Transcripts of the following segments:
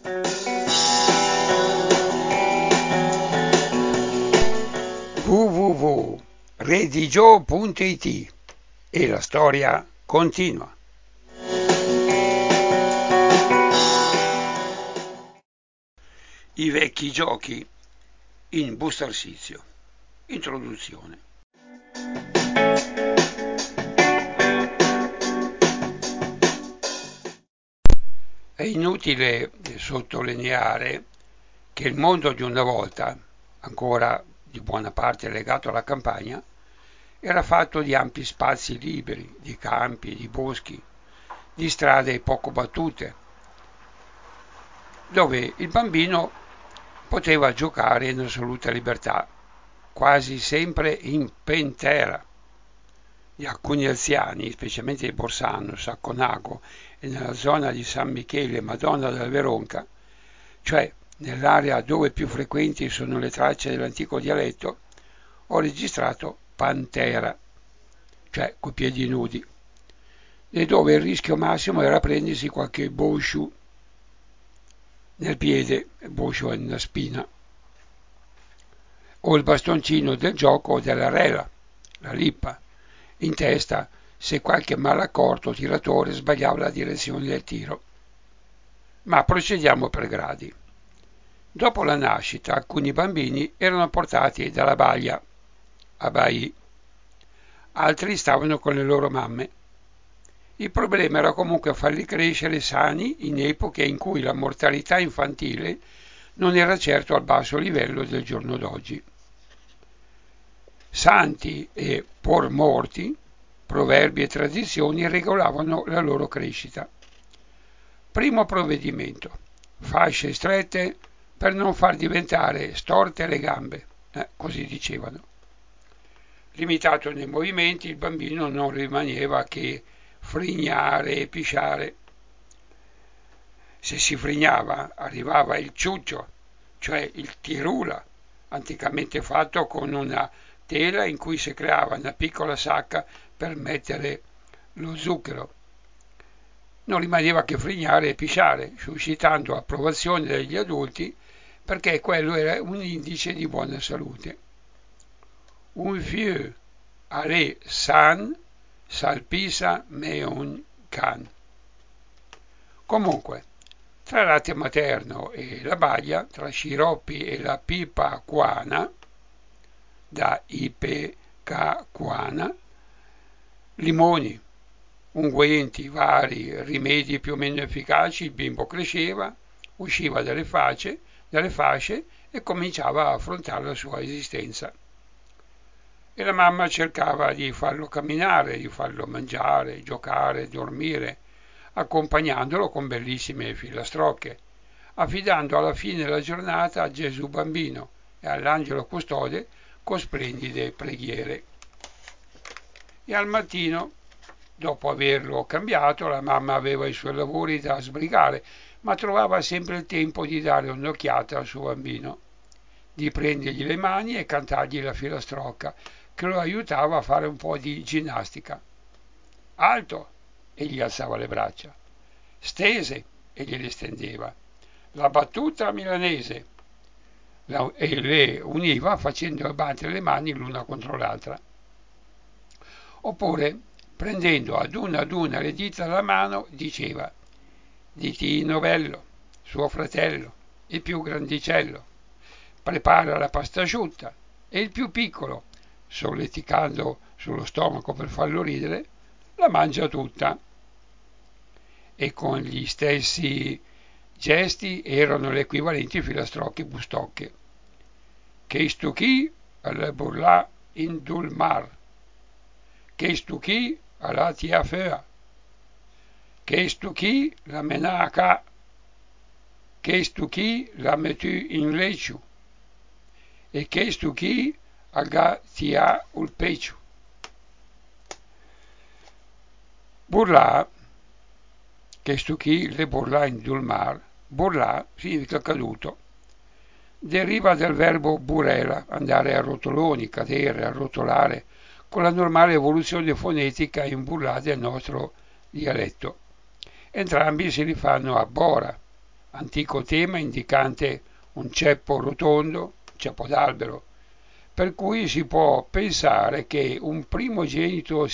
www.redigio.it e la storia continua. I vecchi giochi in Bustarsizio. Introduzione. È inutile sottolineare che il mondo di una volta, ancora di buona parte legato alla campagna, era fatto di ampi spazi liberi, di campi, di boschi, di strade poco battute, dove il bambino poteva giocare in assoluta libertà, quasi sempre in pentera. Alcuni anziani, specialmente di Borsano, Sacconago e nella zona di San Michele e Madonna della Veronca, cioè nell'area dove più frequenti sono le tracce dell'antico dialetto, ho registrato pantera, cioè coi piedi nudi, e dove il rischio massimo era prendersi qualche bosciu nel piede, boscio è una spina, o il bastoncino del gioco o della rela, la lippa, in testa se qualche malaccorto tiratore sbagliava la direzione del tiro. Ma procediamo per gradi. Dopo la nascita alcuni bambini erano portati dalla baia a Bai, altri stavano con le loro mamme. Il problema era comunque farli crescere sani in epoche in cui la mortalità infantile non era certo al basso livello del giorno d'oggi. Santi e por morti, proverbi e tradizioni regolavano la loro crescita. Primo provvedimento: fasce strette per non far diventare storte le gambe, così dicevano. Limitato nei movimenti, il bambino non rimaneva che frignare e pisciare. Se si frignava, arrivava il ciuccio, cioè il tirula, anticamente fatto con una tela in cui si creava una piccola sacca per mettere lo zucchero. Non rimaneva che frignare e pisciare, suscitando approvazione degli adulti perché quello era un indice di buona salute. Un vieux allait san, salpisa meun can. Comunque, tra il latte materno e la baia, tra sciroppi e la pipa aquana, da ipecacuana, limoni, unguenti, vari rimedi più o meno efficaci, il bimbo cresceva, usciva dalle fasce e cominciava a affrontare la sua esistenza. E la mamma cercava di farlo camminare, di farlo mangiare, giocare, dormire, accompagnandolo con bellissime filastrocche, affidando alla fine della giornata a Gesù Bambino e all'angelo custode con splendide preghiere. E al mattino, dopo averlo cambiato, la mamma aveva i suoi lavori da sbrigare, ma trovava sempre il tempo di dare un'occhiata al suo bambino, di prendergli le mani e cantargli la filastrocca, che lo aiutava a fare un po' di ginnastica. Alto! E gli alzava le braccia. Stese! E gliele stendeva. La battuta milanese! E le univa facendo battere le mani l'una contro l'altra. Oppure, prendendo ad una le dita della mano, diceva: Ditino bello, suo fratello, il più grandicello, prepara la pasta asciutta, e il più piccolo, solleticando sullo stomaco per farlo ridere, la mangia tutta. E con gli stessi gesti erano le equivalenti filastrocche bustocche. Che stucchi alla burla in dulmar, che stucchi alla tia fea, che stucchi la menaca, che stucchi la metu in lecciu, e che stucchi aga tia ul peciu. Burla, che stucchi le burla in dulmar, burla significa caduto. Deriva dal verbo burela, andare a rotoloni, cadere, arrotolare, con la normale evoluzione fonetica in burla del nostro dialetto. Entrambi si rifanno a bora, antico tema indicante un ceppo rotondo, ceppo d'albero, per cui si può pensare che un primitivo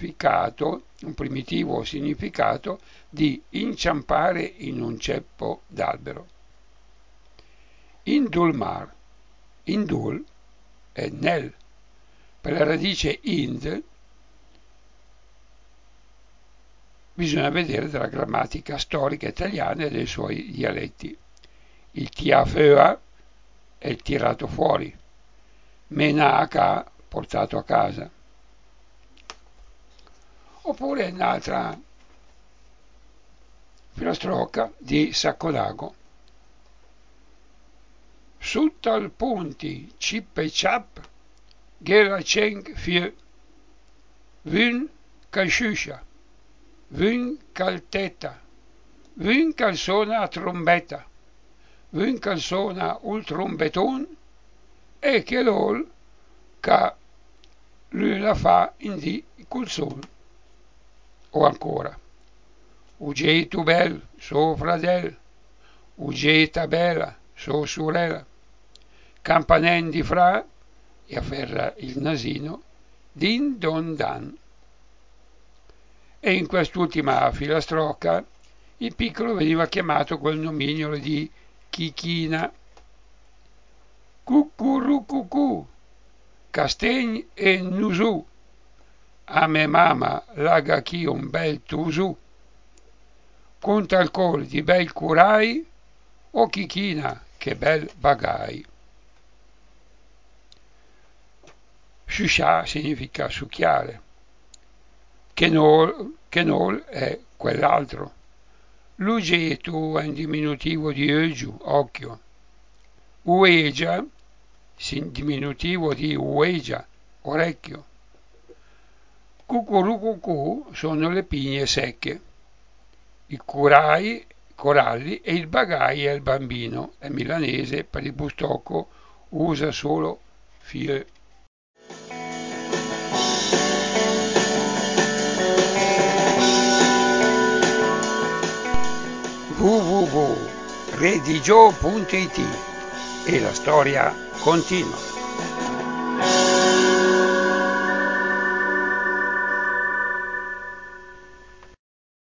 significato di inciampare in un ceppo d'albero. Indulmar, indul è nel, per la radice ind bisogna vedere dalla grammatica storica italiana e dei suoi dialetti. Il tiafea è il tirato fuori, menaca portato a casa. Oppure un'altra filastrocca di Saccodago. Suttal punti chip e chap, gera ceng fie, vun calciuscia, vun calteta, vun calzona a trombetta, vun calzona ul trombeton, e che l'ol ca lui la fa in di col sol. O ancora, ugei tu bel, so fradel, ugei tabella, so sorella, campanen di fra, e afferra il nasino, din don dan. E in quest'ultima filastrocca il piccolo veniva chiamato col nomignolo di Chichina. Cucurucucù, Castegn e Nusù, a me mamma laga chi un bel tusù, conta il col di bel curai, o Chichina che bel bagai. Sciuscià significa succhiare, Chenol è quell'altro, Lugetu è in diminutivo di Eugiu, occhio, Uegia, diminutivo di Uegia, orecchio. Cucurucucù sono le pigne secche, i coralli e il bagai è il bambino, è milanese, per il bustocco usa solo fie. www.redigio.it e la storia continua.